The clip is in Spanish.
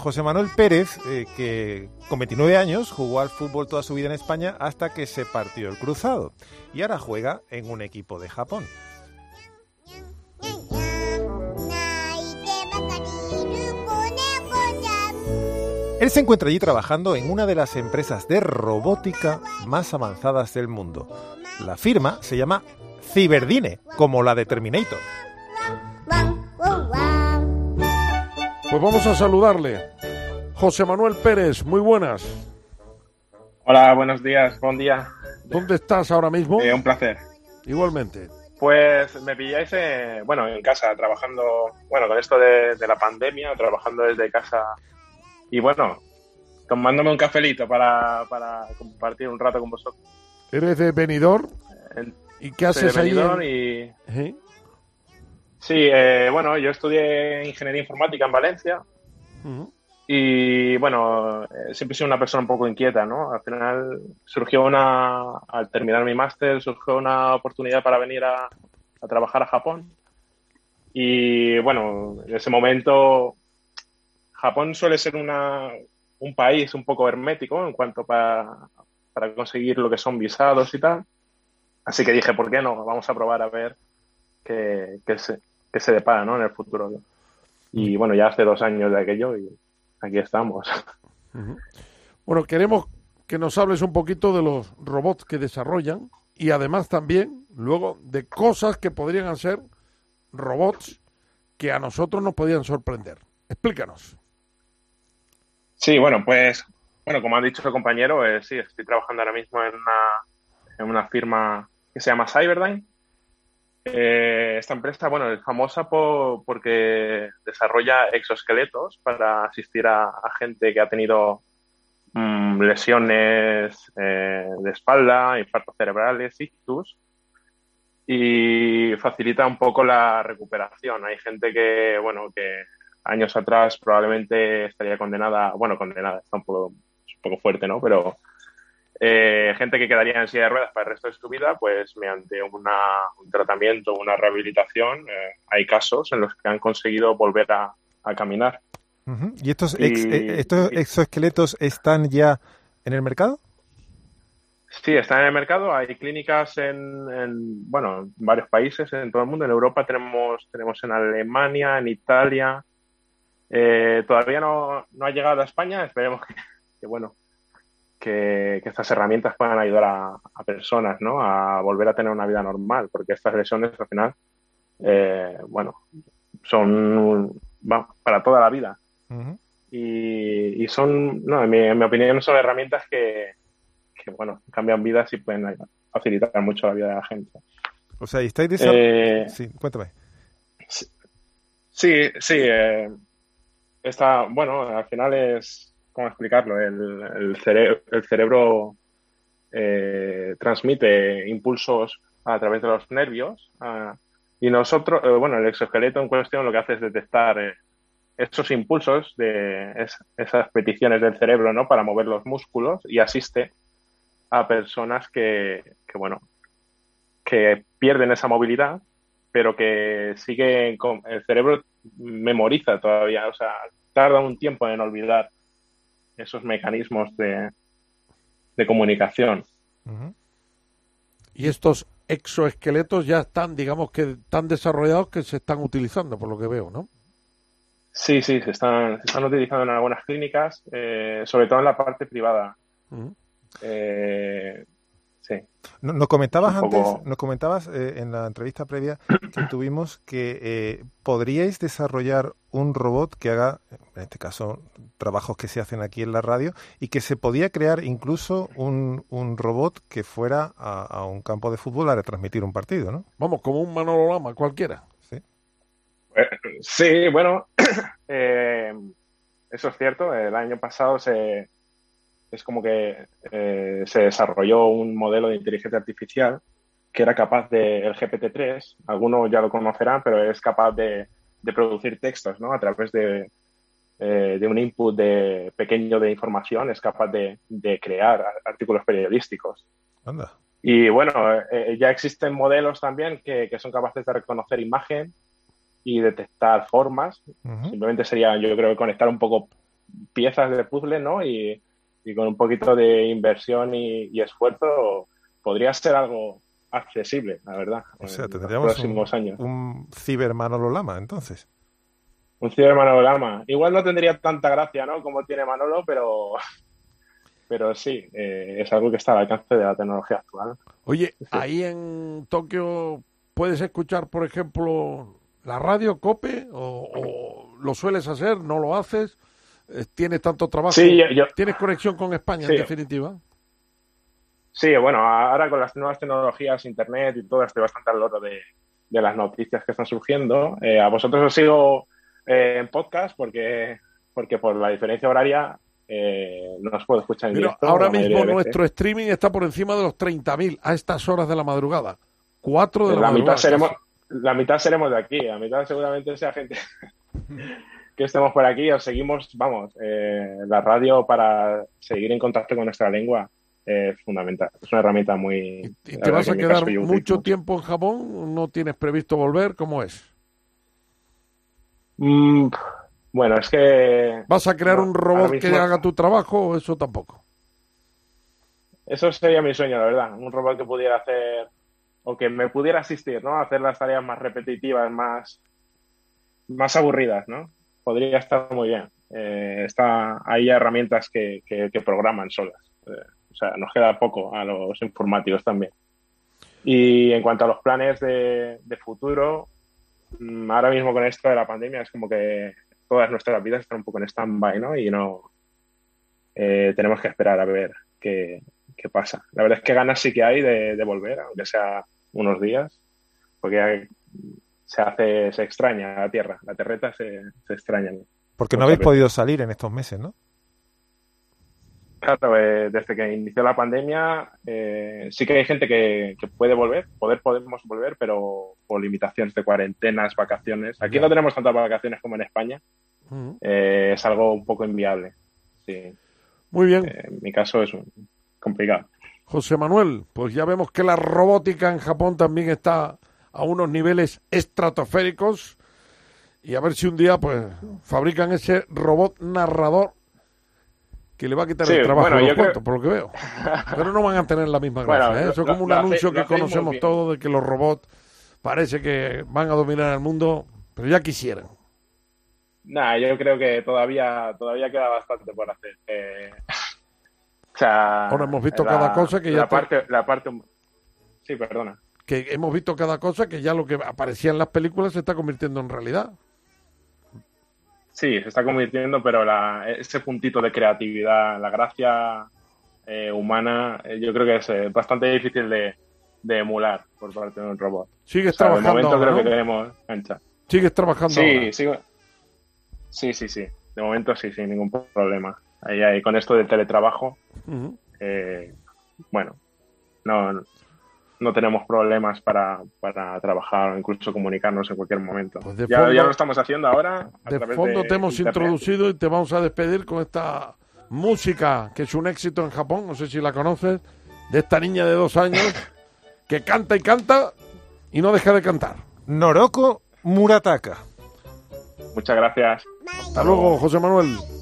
José Manuel Pérez, que con 29 años jugó al fútbol toda su vida en España hasta que se partió el cruzado y ahora juega en un equipo de Japón. Él se encuentra allí trabajando en una de las empresas de robótica más avanzadas del mundo. La firma se llama Cyberdyne, como la de Terminator. Pues vamos a saludarle. José Manuel Pérez, muy buenas. Hola, buenos días, buen día. ¿Dónde estás ahora mismo? Un placer. Igualmente. Pues me pilláis, en casa, trabajando, con esto de la pandemia, trabajando desde casa y tomándome un cafelito para compartir un rato con vosotros. ¿Eres de Benidorm? ¿Y qué haces ahí? ¿Sí? Sí, yo estudié Ingeniería Informática en Valencia. Uh-huh. Y siempre he sido una persona un poco inquieta, ¿no? Al final al terminar mi máster, surgió una oportunidad para venir a trabajar a Japón. Y en ese momento Japón suele ser un país un poco hermético en cuanto para conseguir lo que son visados y tal. Así que dije, ¿por qué no? Vamos a probar a ver qué se depara, ¿no? En el futuro. Y ya hace 2 años de aquello y aquí estamos. Uh-huh. Bueno, queremos que nos hables un poquito de los robots que desarrollan y además también luego de cosas que podrían ser robots que a nosotros nos podían sorprender. Explícanos. Sí, como ha dicho el compañero, sí, estoy trabajando ahora mismo en una firma que se llama Cyberdyne. Esta empresa, es famosa porque desarrolla exoesqueletos para asistir a gente que ha tenido lesiones de espalda, infartos cerebrales, ictus, y facilita un poco la recuperación. Hay gente que años atrás probablemente estaría condenada, está un poco fuerte, ¿no? Pero gente que quedaría en silla de ruedas para el resto de su vida, pues mediante un tratamiento, una rehabilitación, hay casos en los que han conseguido volver a caminar. Uh-huh. ¿Y estos exoesqueletos están ya en el mercado? Sí, están en el mercado. Hay clínicas en varios países, en todo el mundo. En Europa tenemos en Alemania, en Italia. Todavía no ha llegado a España. Esperemos que estas herramientas puedan ayudar a personas, ¿no? A volver a tener una vida normal, porque estas lesiones al final, son para toda la vida. Uh-huh. Y son, no, en mi opinión, son herramientas que cambian vidas y pueden facilitar mucho la vida de la gente. O sea, ¿y estáis desarrollando? Sí, cuéntame. Sí. Al final es... ¿Cómo explicarlo? El cerebro transmite impulsos a través de los nervios y nosotros, el exoesqueleto en cuestión lo que hace es detectar esos impulsos de esas peticiones del cerebro, ¿no? Para mover los músculos y asiste a personas que pierden esa movilidad, pero que siguen el cerebro memoriza todavía, o sea, tarda un tiempo en olvidar esos mecanismos de comunicación. Uh-huh. Y estos exoesqueletos ya están, digamos que tan desarrollados que se están utilizando, por lo que veo, ¿no? Sí, se están utilizando en algunas clínicas, sobre todo en la parte privada. Uh-huh. Sí. Nos comentabas en la entrevista previa que tuvimos que podríais desarrollar un robot que haga, en este caso, trabajos que se hacen aquí en la radio y que se podía crear incluso un robot que fuera a un campo de fútbol a retransmitir un partido, ¿no? Vamos, como un Manolo Lama, cualquiera. Sí. Sí, eso es cierto. El año pasado se desarrolló un modelo de inteligencia artificial que era capaz el GPT-3, algunos ya lo conocerán, pero es capaz de producir textos, ¿no? A través de un input pequeño de información, es capaz de crear artículos periodísticos. Anda. Y ya existen modelos también que son capaces de reconocer imagen y detectar formas. Uh-huh. Simplemente sería, yo creo, conectar un poco piezas de puzzle, ¿no? Y con un poquito de inversión y esfuerzo podría ser algo accesible, la verdad. O sea, tendríamos los próximos años. Un ciber Manolo Lama, entonces. Un ciber Manolo Lama. Igual no tendría tanta gracia, ¿no? Como tiene Manolo, pero sí, es algo que está al alcance de la tecnología actual. Oye, sí. Ahí en Tokio puedes escuchar, por ejemplo, la radio COPE o lo sueles hacer, no lo haces, tienes tanto trabajo, sí, tienes conexión con España, sí. En definitiva. Sí, bueno, ahora con las nuevas tecnologías, internet y todo, estoy bastante al loro de las noticias que están surgiendo. A vosotros os sigo en podcast porque por la diferencia horaria no os puedo escuchar en directo. Ahora mismo nuestro streaming está por encima de los 30.000 a estas horas de la madrugada. 4 de la madrugada. La mitad seremos de aquí, la mitad seguramente sea gente que estemos por aquí. Os seguimos, la radio para seguir en contacto con nuestra lengua es fundamental. Es una herramienta muy... ¿Y te vas a quedar mucho tiempo en Japón? ¿No tienes previsto volver? ¿Cómo es? Bueno, es que... ¿Vas a crear un robot que haga tu trabajo o eso tampoco? Eso sería mi sueño, la verdad. Un robot que pudiera hacer, o que me pudiera asistir, ¿no? A hacer las tareas más repetitivas, más aburridas, ¿no? Podría estar muy bien. Hay herramientas que programan solas. O sea, nos queda poco a los informáticos también. Y en cuanto a los planes de futuro, ahora mismo con esto de la pandemia es como que todas nuestras vidas están un poco en stand-by, ¿no? Y no tenemos que esperar a ver qué pasa. La verdad es que ganas sí que hay de volver, aunque sea unos días, porque se extraña la tierra, la terreta se extraña. Porque no habéis podido salir en estos meses, ¿no? Claro, desde que inició la pandemia sí que hay gente que puede volver, podemos volver, pero por limitaciones de cuarentenas, vacaciones. Aquí no tenemos tantas vacaciones como en España. Es algo un poco inviable. Sí. Muy bien. En mi caso es complicado. José Manuel, pues ya vemos que la robótica en Japón también está a unos niveles estratosféricos y a ver si un día pues fabrican ese robot narrador que le va a quitar el trabajo a los cuantos, por lo que veo. Pero no van a tener la misma gracia. Eso es como un anuncio que conocemos todos de que los robots parece que van a dominar el mundo, pero ya quisieran. Nah, yo creo que todavía queda bastante por hacer. O sea, ahora hemos visto cada cosa que ya... La parte... Sí, perdona. Que hemos visto cada cosa que ya lo que aparecía en las películas se está convirtiendo en realidad. Sí, se está convirtiendo, pero ese puntito de creatividad, la gracia humana, yo creo que es bastante difícil de emular por parte de un robot. ¿Sigues trabajando de momento ahora, creo ¿no? que tenemos cancha. ¿Sigues trabajando ahora? Sigo. Sí. De momento sí, sin ningún problema. Ahí, con esto del teletrabajo, bueno, no tenemos problemas para trabajar o incluso comunicarnos en cualquier momento. Pues ya lo estamos haciendo ahora. De fondo te hemos introducido y te vamos a despedir con esta música que es un éxito en Japón, no sé si la conoces, de esta niña de 2 años que canta y canta y no deja de cantar. Noroko Murataka. Muchas gracias. Hasta luego, José Manuel.